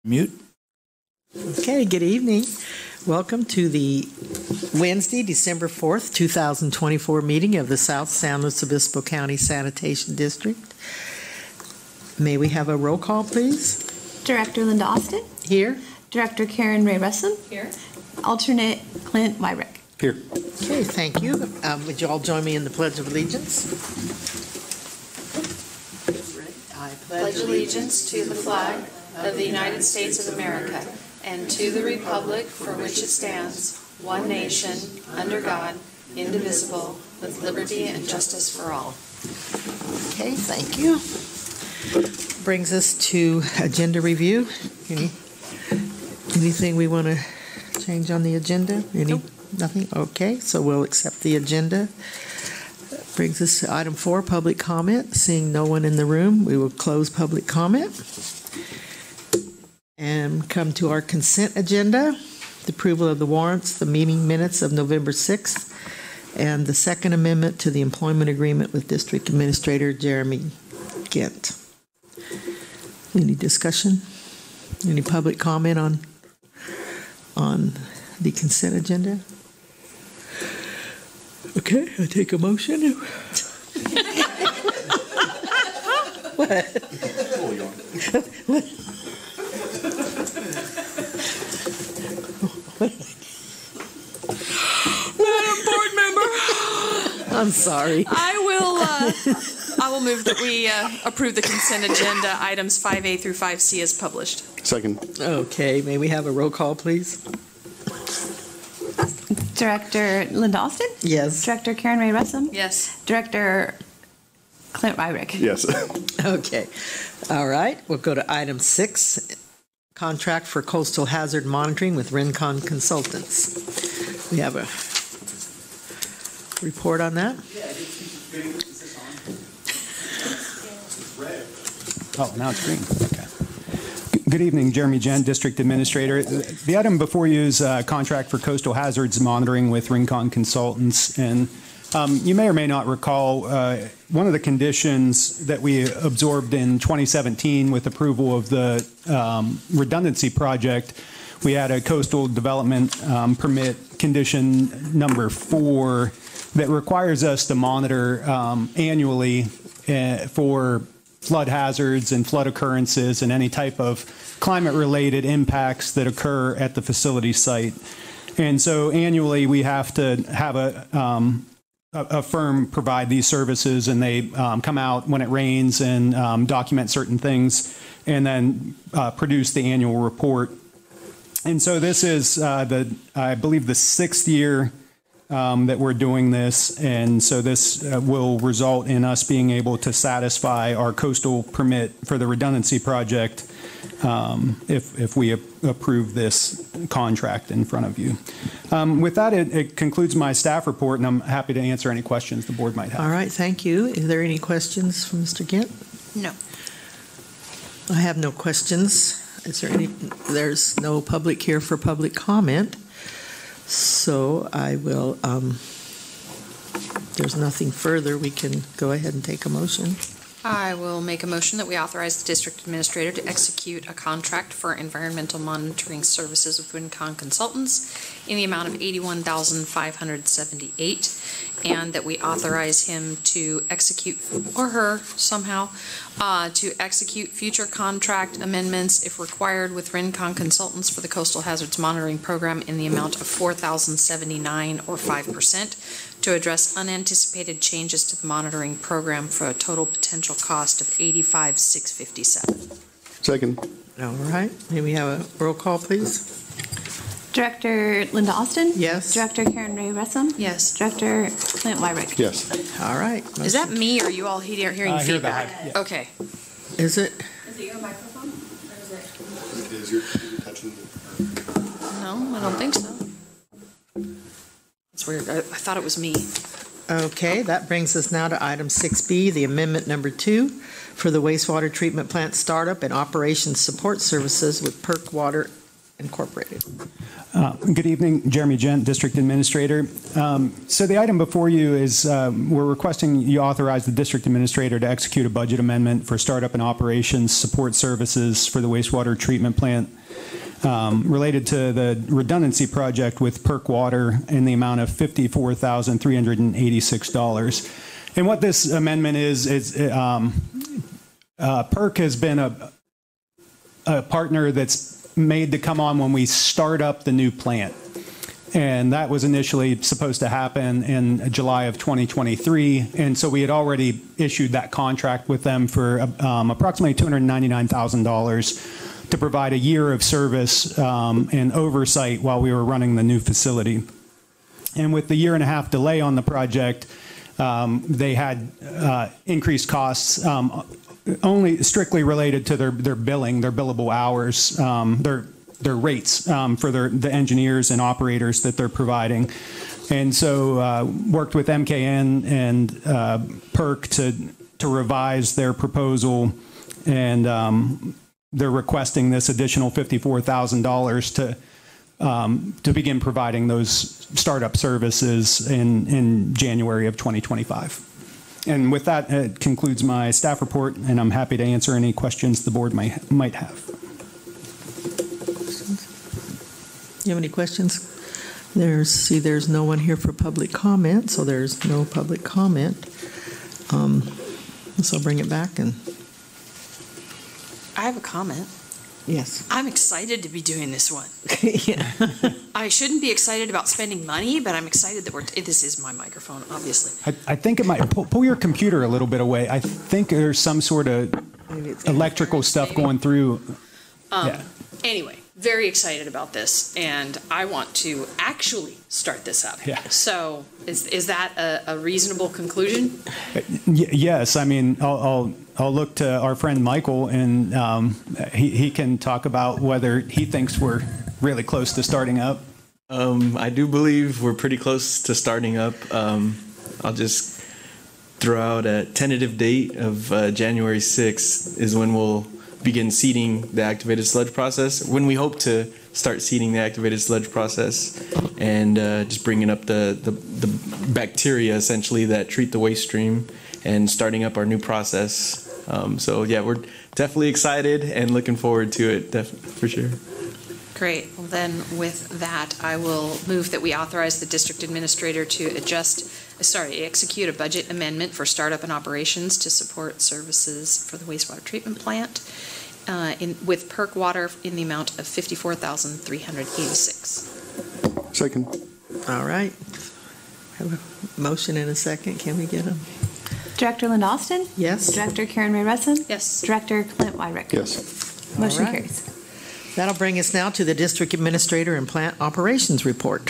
Mute. Okay, good evening. Welcome to the Wednesday, December 4th, 2024 meeting of the South San Luis Obispo County Sanitation District. May we have a roll call, please? Director Linda Austin. Here. Director Karen Ray Russell. Here. Alternate Clint Wyrick. Here. Okay, thank you. Would you all join me in the Pledge of Allegiance? I Pledge allegiance to the flag of the United States of America and to the republic for which it stands, one nation, under God, indivisible, with liberty and justice for all. Okay, thank you. Brings us to agenda review. Anything we want to change on the agenda? Nope. Nothing? Okay, so we'll accept the agenda. Brings us to item 4, public comment. Seeing no one in the room, we will close public comment. And come to our consent agenda, the approval of the warrants, the meeting minutes of November 6th, and the second amendment to the employment agreement with District Administrator Jeremy Gent. Any discussion? Any public comment on the consent agenda? Okay, I take a motion. What? Madam Board Member, I'm sorry. I will move that we approve the consent agenda items 5A through 5C as published. Second. Okay, may we have a roll call, please? Director Linda Austin. Yes. Director Karen Ray Russell. Yes. Director Clint Wyrick. Yes. Okay. All right, we'll go to item 6, contract for coastal hazard monitoring with Rincon Consultants. We have a report on that? Oh, now it's green. Okay. Good evening, Jeremy Gent, District Administrator. The item before you is contract for coastal hazards monitoring with Rincon Consultants. And you may or may not recall one of the conditions that we absorbed in 2017 with approval of the redundancy project. We had a coastal development permit condition number 4 that requires us to monitor annually for flood hazards and flood occurrences and any type of climate-related impacts that occur at the facility site. And so annually we have to have a firm provide these services, and they come out when it rains and document certain things and then produce the annual report. And so this is, I believe, the 6th year that we're doing this, and so this will result in us being able to satisfy our coastal permit for the redundancy project if we approve this contract in front of you. With that, it concludes my staff report, and I'm happy to answer any questions the board might have. All right, thank you. Is there any questions from Mr. Gent? No. I have no questions. Is there any? There's no public here for public comment. So I will, there's nothing further, we can go ahead and take a motion. I will make a motion that we authorize the district administrator to execute a contract for environmental monitoring services with Rincon Consultants in the amount of $81,578, and that we authorize him to execute, or her somehow, to execute future contract amendments if required with Rincon Consultants for the Coastal Hazards Monitoring Program in the amount of $4,079 or 5%, to address unanticipated changes to the monitoring program for a total potential cost of $85,657. Second. All right, may we have a roll call, please? Director Linda Austin. Yes. Director Karen Ray Russell. Yes. Director Clint Wyrick. Yes. All right. Is that me, or are you all hearing feedback? that, yeah. Okay. Is it? Is it your microphone, or is it? Is your touching? No, I don't think so. It's weird. I thought it was me. Okay, that brings us now to item 6B, the amendment number 2 for the wastewater treatment plant startup and operations support services with PERC Water Incorporated. Good evening, Jeremy Gent, District Administrator. So the item before you is we're requesting you authorize the District Administrator to execute a budget amendment for startup and operations support services for the wastewater treatment plant related to the redundancy project with PERC Water in the amount of $54,386. And what this amendment is PERC has been a partner that's made to come on when we start up the new plant. And that was initially supposed to happen in July of 2023. And so we had already issued that contract with them for approximately $299,000 to provide a year of service and oversight while we were running the new facility. And with the 1.5-year delay on the project, they had increased costs only strictly related to their billing, their billable hours, their rates for the engineers and operators that they're providing. And so worked with MKN and PERC to revise their proposal, and they're requesting this additional $54,000 to begin providing those startup services in January of 2025. And with that, it concludes my staff report, and I'm happy to answer any questions the board might have. You have any questions? There's no one here for public comment, so there's no public comment. So I'll bring it back and. I have a comment. Yes. I'm excited to be doing this one. Yeah. I shouldn't be excited about spending money, but I'm excited that this is my microphone, obviously. I think it might pull your computer a little bit away. I think there's some sort of electrical stuff going through. Yeah. Anyway, very excited about this, and I want to actually start this up. Yeah. So is that a reasonable conclusion? Yes. I mean, I'll look to our friend Michael, and he can talk about whether he thinks we're really close to starting up. I do believe we're pretty close to starting up. I'll just throw out a tentative date of January 6th is when we'll begin seeding the activated sludge process, when we hope to start seeding the activated sludge process and just bringing up the bacteria essentially that treat the waste stream and starting up our new process. So yeah, we're definitely excited and looking forward to it for sure. Great. Well, then with that, I will move that we authorize the district administrator to execute a budget amendment for startup and operations to support services for the wastewater treatment plant with PERC Water in the amount of $54,386. Second. All right. Have a motion and a second. Can we get them? Director Linda Austin? Yes. Director Karen Ray Russin? Yes. Director Clint Wyrick? Yes. Motion All right. carries. That'll bring us now to the District Administrator and Plant Operations Report.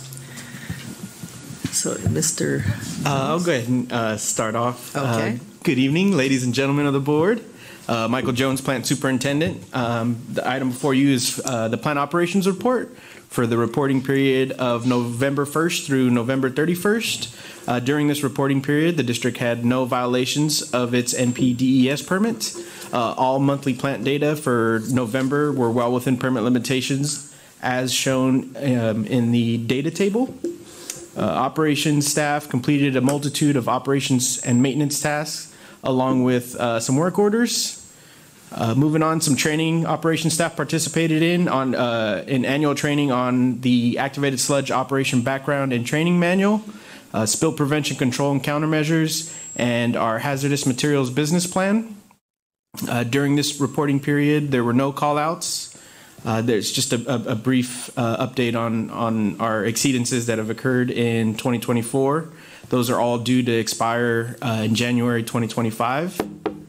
So, Mr. I'll go ahead and start off. Okay. Good evening, ladies and gentlemen of the board. Michael Jones, Plant Superintendent. The item before you is the Plant Operations Report for the reporting period of November 1st through November 31st. During this reporting period, the district had no violations of its NPDES permit. All monthly plant data for November were well within permit limitations as shown in the data table. Operations staff completed a multitude of operations and maintenance tasks along with some work orders. Moving on, some training operations staff participated in annual training on the activated sludge operation background and training manual, spill prevention control and countermeasures, and our hazardous materials business plan. During this reporting period, there were no call-outs. There's just a brief update on our exceedances that have occurred in 2024. Those are all due to expire in January 2025.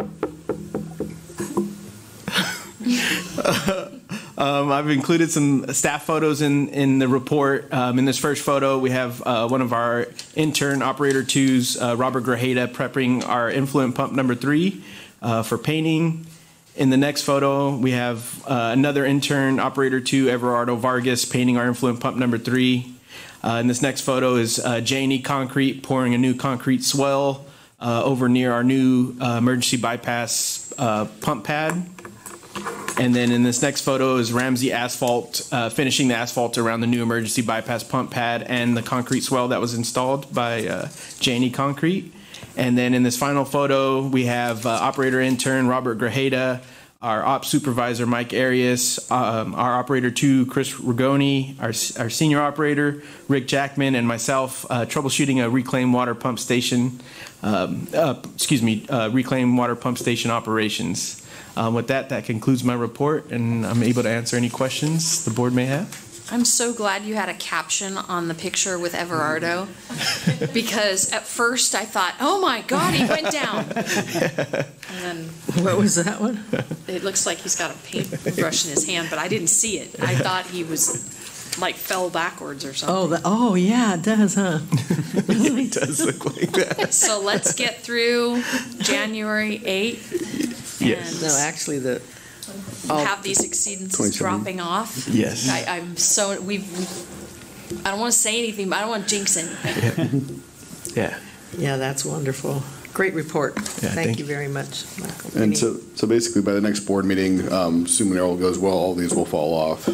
I've included some staff photos in the report. In this first photo, we have one of our intern operator twos, Robert Grajeda, prepping our influent pump number 3 for painting. In the next photo, we have another intern operator 2, Everardo Vargas, painting our influent pump number 3. In this next photo is J&E Concrete pouring a new concrete swell over near our new emergency bypass pump pad. And then in this next photo is Ramsey Asphalt finishing the asphalt around the new emergency bypass pump pad and the concrete swell that was installed by Janney Concrete. And then in this final photo, we have operator intern Robert Grajeda, our ops supervisor Mike Arias, our operator 2 Chris Rigoni, our senior operator Rick Jackman, and myself troubleshooting a reclaimed water pump station. Reclaimed water pump station operations. With that concludes my report, and I'm able to answer any questions the board may have. I'm so glad you had a caption on the picture with Everardo, because at first I thought, oh my God, he went down. And then What was that one? it looks like he's got a paintbrush in his hand, but I didn't see it. I thought he was like fell backwards or something. Oh, yeah, it does, huh? It does look like that. So let's get through January 8th. Yes. No, actually, Have these exceedances 27. dropping off. Yes. I don't want to say anything, but I don't want to jinx anything. Yeah. yeah, that's wonderful. Great report. Yeah, Thank you very much, Michael. And so basically by the next board meeting, assuming all goes well, all these will fall off.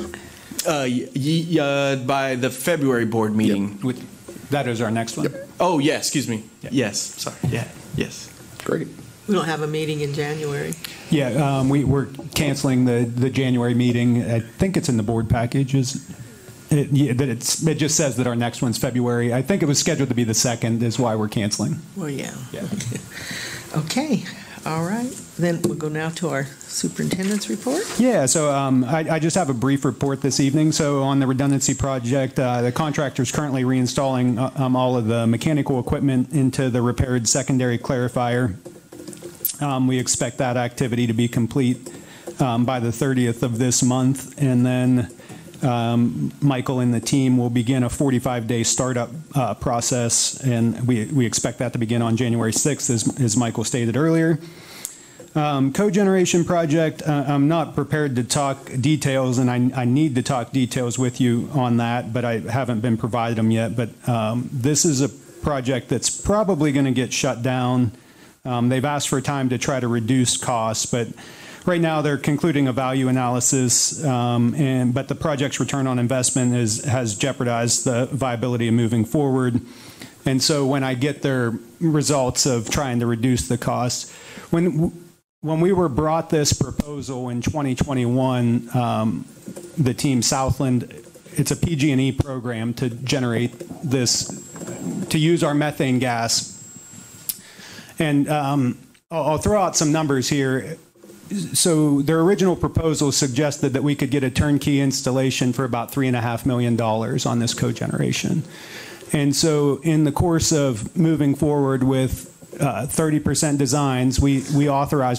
By the February board meeting. That is our next one. Yep. Oh, yeah, excuse me. Yeah. Yes, sorry. Yeah, yes. Great. We don't have a meeting in January. Yeah, we're canceling the January meeting. I think it's in the board package. It just says that our next one's February. I think it was scheduled to be the 2nd, is why we're canceling. Well, yeah. Yeah. Okay, all right. Then we'll go now to our superintendent's report. Yeah, so I just have a brief report this evening. So on the redundancy project, the contractor is currently reinstalling all of the mechanical equipment into the repaired secondary clarifier. We expect that activity to be complete by the 30th of this month, and then Michael and the team will begin a 45-day startup process, and we expect that to begin on January 6th, as Michael stated earlier. Cogeneration project, I'm not prepared to talk details, and I need to talk details with you on that, but I haven't been provided them yet. But this is a project that's probably going to get shut down. They've asked for time to try to reduce costs, but right now they're concluding a value analysis, but the project's return on investment has jeopardized the viability of moving forward. And so when I get their results of trying to reduce the costs, when we were brought this proposal in 2021, the team Southland, it's a PG&E program to generate this, to use our methane gas. And I'll throw out some numbers here. So their original proposal suggested that we could get a turnkey installation for about $3.5 million on this cogeneration. And so in the course of moving forward with 30% designs, we authorized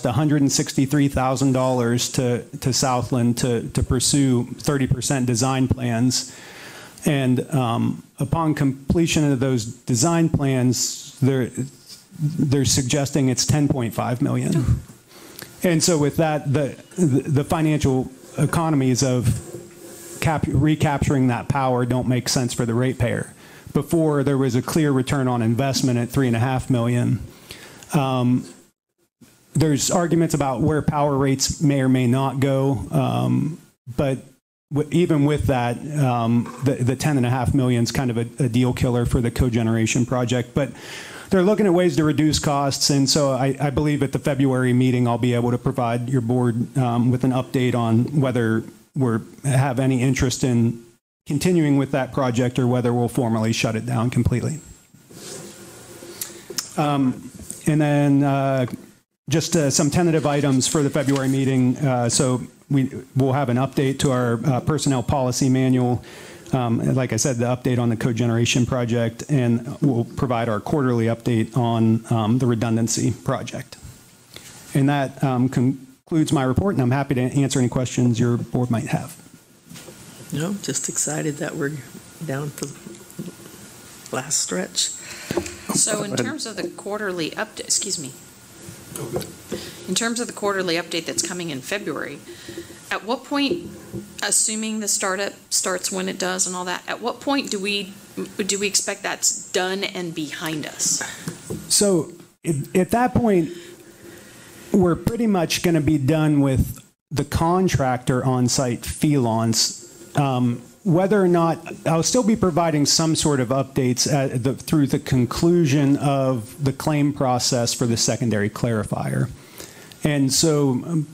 $163,000 to Southland to pursue 30% design plans. And upon completion of those design plans, they're suggesting it's $10.5 million. And so with that, the financial economies of recapturing that power don't make sense for the ratepayer. Before, there was a clear return on investment at $3.5 million. There's arguments about where power rates may or may not go, but even with that, the $10.5 million is kind of a deal killer for the cogeneration project. But they're looking at ways to reduce costs, and so I believe at the February meeting I'll be able to provide your board with an update on whether we have any interest in continuing with that project or whether we'll formally shut it down completely. And then just some tentative items for the February meeting. So we'll have an update to our personnel policy manual. Like I said, the update on the cogeneration project, and we'll provide our quarterly update on the redundancy project. And that concludes my report, and I'm happy to answer any questions your board might have. No, just excited that we're down to the last stretch. So in terms of the quarterly update, in terms of the quarterly update that's coming in February, at what point, assuming the startup starts when it does and all that, at what point do we expect that's done and behind us? So at that point, we're pretty much going to be done with the contractor on site, Felons, whether or not I'll still be providing some sort of updates through the conclusion of the claim process for the secondary clarifier. And so,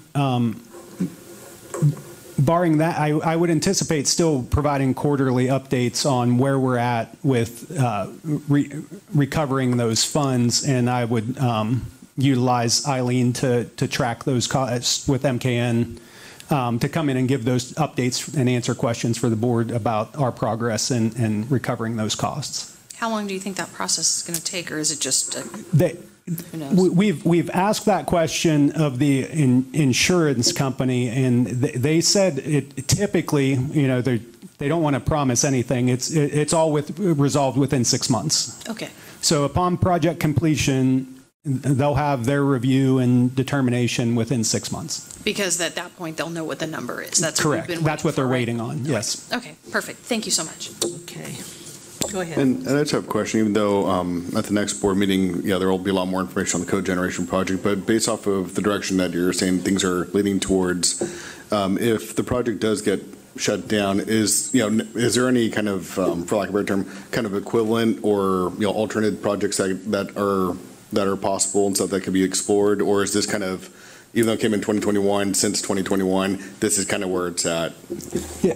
barring that, I would anticipate still providing quarterly updates on where we're at with recovering those funds, and I would utilize Eileen to track those costs with MKN to come in and give those updates and answer questions for the board about our progress in recovering those costs. How long do you think that process is going to take, or is it just who knows? We've asked that question of the insurance company, and they said it typically, they don't want to promise anything. It's all resolved within 6 months. Okay. So upon project completion, they'll have their review and determination within 6 months. Because at that point, they'll know what the number is. That's correct. What we've been That's what they're for, right? waiting on. Yes. Okay, perfect. Thank you so much. Okay. Go ahead. And I just have a question, even though at the next board meeting, there will be a lot more information on the cogeneration project, but based off of the direction that you're saying things are leading towards, if the project does get shut down, is there any kind of, for lack of a better term, kind of equivalent or alternate projects that are possible and stuff that could be explored, or is this kind of, even though it came in 2021, since 2021, this is kind of where it's at? Yeah.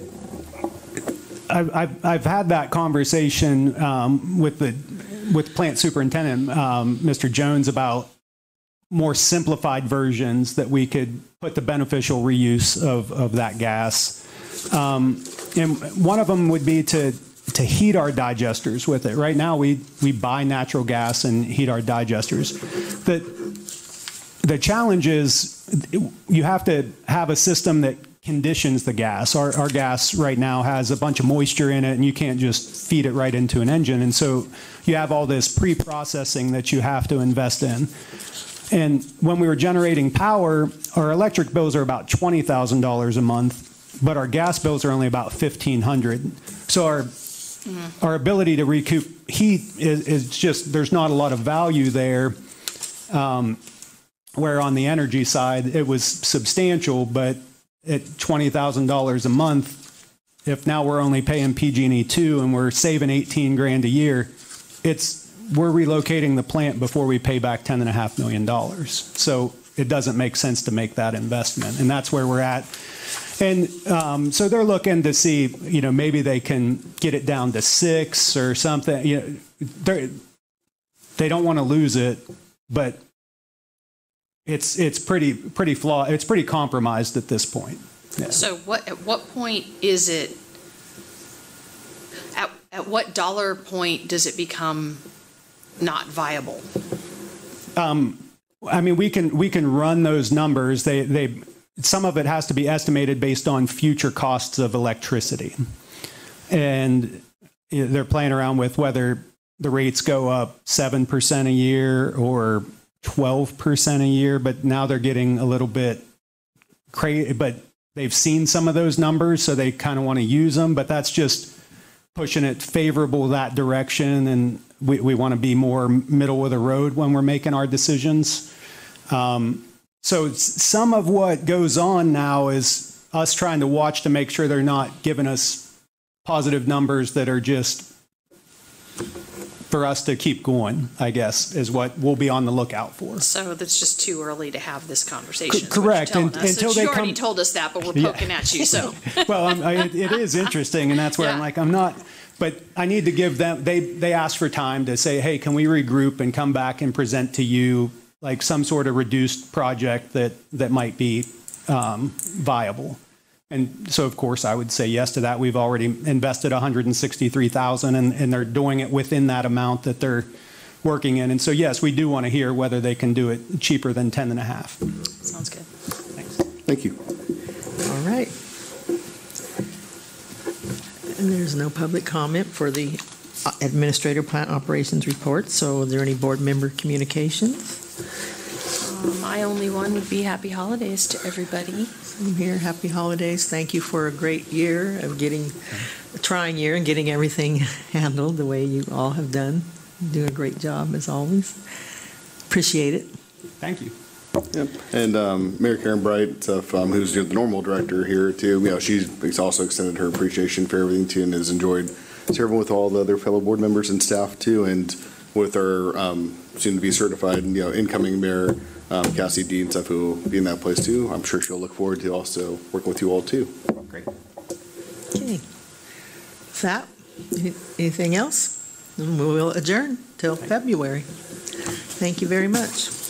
I've had that conversation with plant superintendent, Mr. Jones, about more simplified versions that we could put the beneficial reuse of that gas. And one of them would be to heat our digesters with it. Right now, we buy natural gas and heat our digesters. The challenge is you have to have a system that conditions the gas. Our gas right now has a bunch of moisture in it, and you can't just feed it right into an engine. And so you have all this pre-processing that you have to invest in. And when we were generating power, our electric bills are about $20,000 a month, but our gas bills are only about $1,500. So our ability to recoup heat is just, there's not a lot of value there. Where on the energy side, it was substantial, but at $20,000 a month, if now we're only paying PG&E2 and we're saving $18,000 a year, we're relocating the plant before we pay back $10.5 million. So it doesn't make sense to make that investment, and that's where we're at. And so they're looking to see, maybe they can get it down to 6 or something. They don't want to lose it, but it's pretty flawed. It's pretty compromised at this point. Yeah. So at what point is it? At what dollar point does it become not viable? I mean, we can run those numbers. Some of it has to be estimated based on future costs of electricity, and they're playing around with whether the rates go up 7% a year or 12% a year, but now they're getting a little bit crazy, but they've seen some of those numbers, so they kind of want to use them, but that's just pushing it favorable that direction, and we want to be more middle of the road when we're making our decisions. So some of what goes on now is us trying to watch to make sure they're not giving us positive numbers that are just for us to keep going, I guess, is what we'll be on the lookout for. So that's just too early to have this conversation. Correct. Until you already told us that, but we're poking at you. So well, it is interesting, and that's where I'm not. But I need to give them. They asked for time to say, hey, can we regroup and come back and present to you like some sort of reduced project that might be viable. And so, of course, I would say yes to that. We've already invested $163,000, and they're doing it within that amount that they're working in. And so, yes, we do want to hear whether they can do it cheaper than 10.5. Sounds good. Thanks. Thank you. All right. And there's no public comment for the Administrator Plant Operations Report. So, are there any board member communications? My only one would be happy holidays to everybody. Same here. Happy holidays. Thank you for a great year of a trying year and getting everything handled the way you all have done. You do a great job as always. Appreciate it. Thank you. Yep. And Mayor Karen Bright, who's the normal director here too, she's also extended her appreciation for everything too, and has enjoyed serving with all the other fellow board members and staff too, and with our soon-to-be certified, incoming mayor, Cassie D and stuff, who will be in that place too. I'm sure she'll look forward to also working with you all too. Great. Okay. With that, anything else? Then we will adjourn till February. Thank you very much.